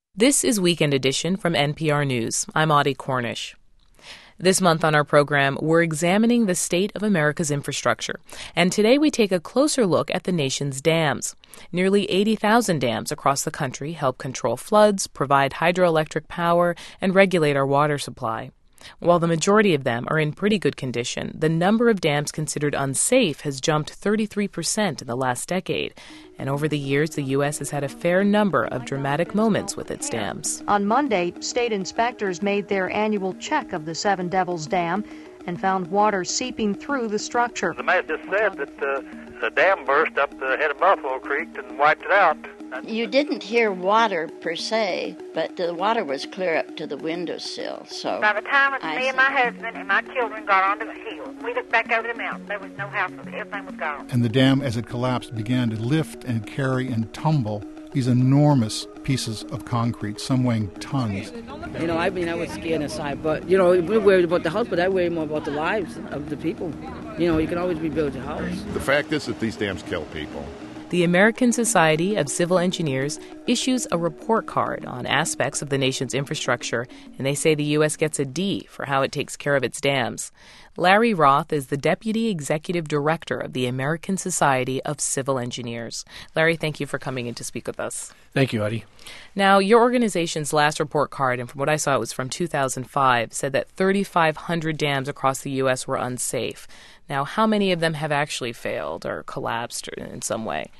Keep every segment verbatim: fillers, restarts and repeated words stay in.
This is Weekend Edition from N P R News. I'm Audie Cornish. This month on our program, we're examining the state of America's infrastructure. And today we take a closer look at the nation's dams. Nearly eighty thousand dams across the country help control floods, provide hydroelectric power, and regulate our water supply. While the majority of them are in pretty good condition, the number of dams considered unsafe has jumped thirty-three percent in the last decade. And over the years, the U S has had a fair number of dramatic moments with its dams. On Monday, state inspectors made their annual check of the Seven Devils Dam and found water seeping through the structure. The mayor just said that uh, the dam burst up the head of Buffalo Creek and wiped it out. You didn't hear water per se, but the water was clear up to the windowsill. So by the time it, me see. and my husband and my children got onto the hill, we looked back over the mountain. There was no house, everything was gone. And the dam, as it collapsed, began to lift and carry and tumble these enormous pieces of concrete, some weighing tons. You know, I mean, I was scared inside, but, you know, we're worried about the house, but I worry more about the lives of the people. You know, you can always rebuild your house. The fact is that these dams kill people. The American Society of Civil Engineers issues a report card on aspects of the nation's infrastructure, and they say the U S gets a D for how it takes care of its dams. Larry Roth is the Deputy Executive Director of the American Society of Civil Engineers. Larry, thank you for coming in to speak with us. Thank you, Audie. Now, your organization's last report card, and from what I saw it was from two thousand five, said that thirty-five hundred dams across the U S were unsafe. Now, how many of them have actually failed or collapsed in some way?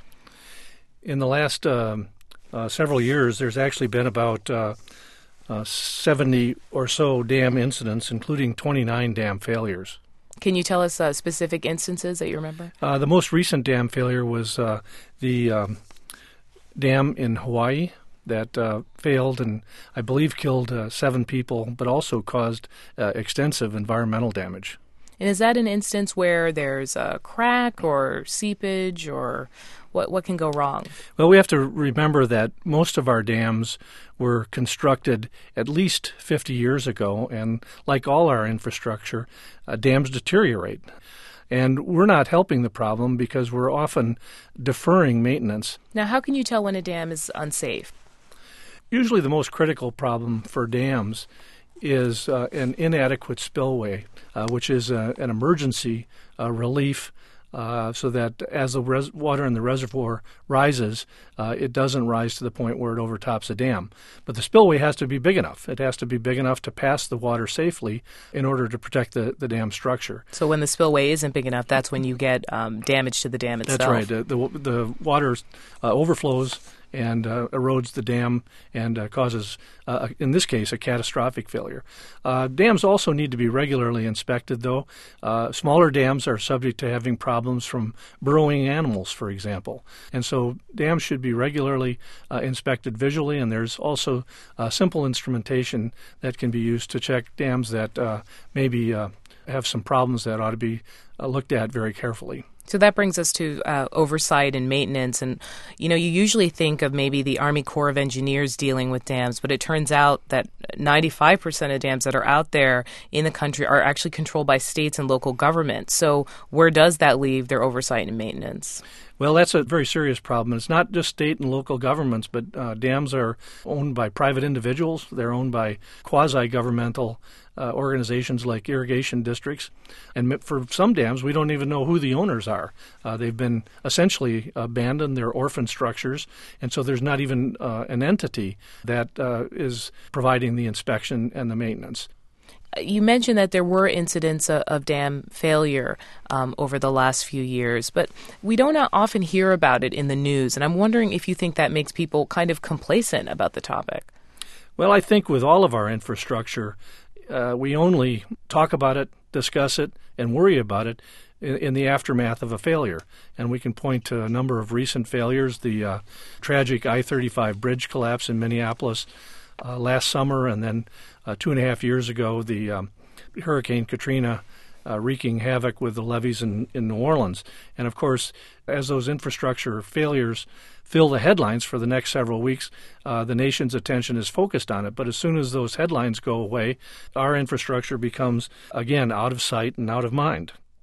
In the last uh, uh, several years, there's actually been about uh, uh, seventy or so dam incidents, including twenty-nine dam failures. Can you tell us uh, specific instances that you remember? Uh, the most recent dam failure was uh, the um, dam in Hawaii that uh, failed and I believe killed uh, seven people, but also caused uh, extensive environmental damage. And is that an instance where there's a crack or seepage, or what what can go wrong? Well, we have to remember that most of our dams were constructed at least fifty years ago, and like all our infrastructure, uh, dams deteriorate. And we're not helping the problem because we're often deferring maintenance. Now, how can you tell when a dam is unsafe? Usually the most critical problem for dams is uh, an inadequate spillway, uh, which is uh, an emergency uh, relief uh, so that as the res- water in the reservoir rises, uh, it doesn't rise to the point where it overtops a dam. But the spillway has to be big enough. It has to be big enough to pass the water safely in order to protect the, the dam structure. So when the spillway isn't big enough, that's when you get um, damage to the dam itself. That's right. The, the, the water uh, overflows and uh, erodes the dam and uh, causes, uh, in this case, a catastrophic failure. Uh, dams also need to be regularly inspected, though. Uh, smaller dams are subject to having problems from burrowing animals, for example. And so dams should be regularly uh, inspected visually, and there's also uh, simple instrumentation that can be used to check dams that uh, maybe uh, have some problems that ought to be uh, looked at very carefully. So that brings us to uh, oversight and maintenance. And, you know, you usually think of maybe the Army Corps of Engineers dealing with dams, but it turns out that ninety-five percent of dams that are out there in the country are actually controlled by states and local governments. So where does that leave their oversight and maintenance? Well, that's a very serious problem. It's not just state and local governments, but uh, dams are owned by private individuals. They're owned by quasi-governmental uh, organizations like irrigation districts. And for some dams, we don't even know who the owners are. Uh, they've been essentially abandoned. They're orphan structures. And so there's not even uh, an entity that uh, is providing the inspection and the maintenance. You mentioned that there were incidents of, of dam failure um, over the last few years, but we don't often hear about it in the news, and I'm wondering if you think that makes people kind of complacent about the topic. Well, I think with all of our infrastructure, uh, we only talk about it, discuss it, and worry about it in, in the aftermath of a failure. And we can point to a number of recent failures, the uh, tragic I thirty-five bridge collapse in Minneapolis Uh, last summer, and then uh, two and a half years ago, the um, Hurricane Katrina uh, wreaking havoc with the levees in, in New Orleans. And of course, as those infrastructure failures fill the headlines for the next several weeks, uh, the nation's attention is focused on it. But as soon as those headlines go away, our infrastructure becomes, again, out of sight and out of mind.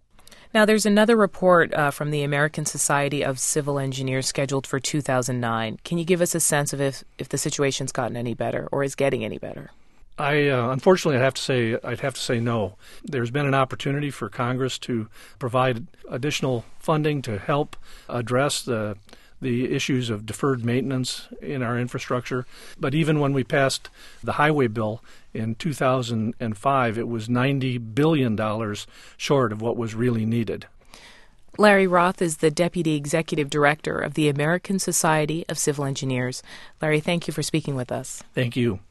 Now, there's another report uh, from the American Society of Civil Engineers scheduled for two thousand nine. Can you give us a sense of if, if the situation's gotten any better or is getting any better? I uh, unfortunately, I'd have to say I'd have to say no. There's been an opportunity for Congress to provide additional funding to help address the the issues of deferred maintenance in our infrastructure. But even when we passed the highway bill in two thousand five, it was ninety billion dollars short of what was really needed. Larry Roth is the Deputy Executive Director of the American Society of Civil Engineers. Larry, thank you for speaking with us. Thank you.